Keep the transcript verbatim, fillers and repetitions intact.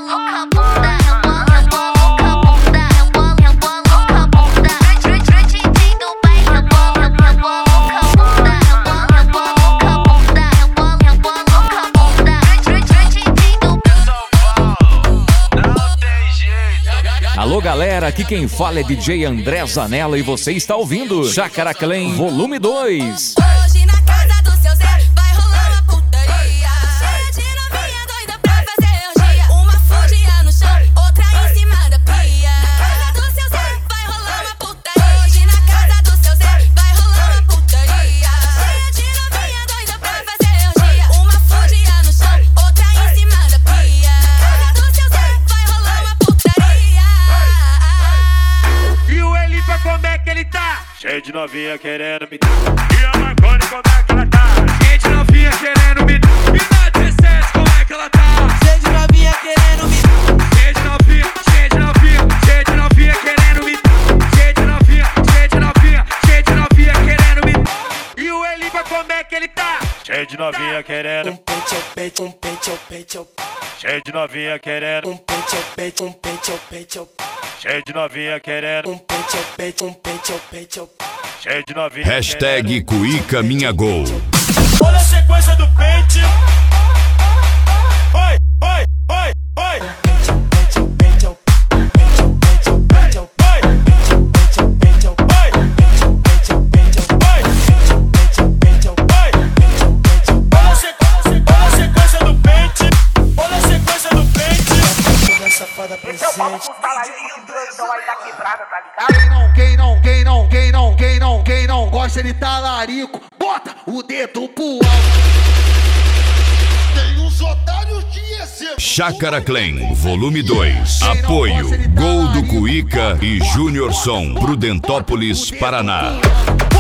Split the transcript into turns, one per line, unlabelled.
Alô galera, aqui quem fala é D J André Zanella e você está ouvindo Chácara Clan Volume dois.
Hoje na casa do seu Zé vai rolar uma putaria. Cheia de novinha doida pra fazer orgia. Uma fugia no chão, outra em cima da pia. Na casa do seu Zé vai rolar uma putaria. Hoje na casa do seu Zé vai rolar uma putaria. Cheia de novinha doida pra fazer orgia. Uma fugia no chão, outra em cima da pia. Na casa do seu Zé vai rolar uma putaria.
E o Elipa, como é que ele tá? Cheio de novinha querendo me dar. E a Marconi, como é que ela tá? Cheio de novinha querendo me dar. E na dezessete, como é que ela tá?
Cheio de novinha querendo me dar.
Cheio de novinha, cheio de novinha, cheio de novinha querendo me dar. Cheio de novinha, cheio de novinha, cheio de novinha querendo me dar. E o Elipa, como é que ele tá? Cheio de novinha querendo.
Um peito, peito, um peito, peito.
Cheio de novinha querendo.
Um peito, peito, um peito, peito.
Cheio de novinha querendo.
Um peito, peito, um peito, peito.
Cheio de novinha.
Hashtag Cuica Minha Gol.
Olha a sequência do pente. Oi, oi, oi, oi.
Peito, peito, peito. Peito, peito, peito.
Oi,
Peito, peito, peito.
oi,
Peito, peito, peito.
oi,
Peito, peito, peito.
oi.
Peito, peito,
Olha a sequ- olha a sequência do pente. Olha a sequência do pente.
toda safada presente.
Quem não, quem não, quem não, quem não, quem não gosta de talarico, bota o dedo pro alto. Tem uns otários de exemplo.
Chácara Clan Volume dois. Apoio Gol do Cuica e Júnior Som, Prudentópolis, Paraná.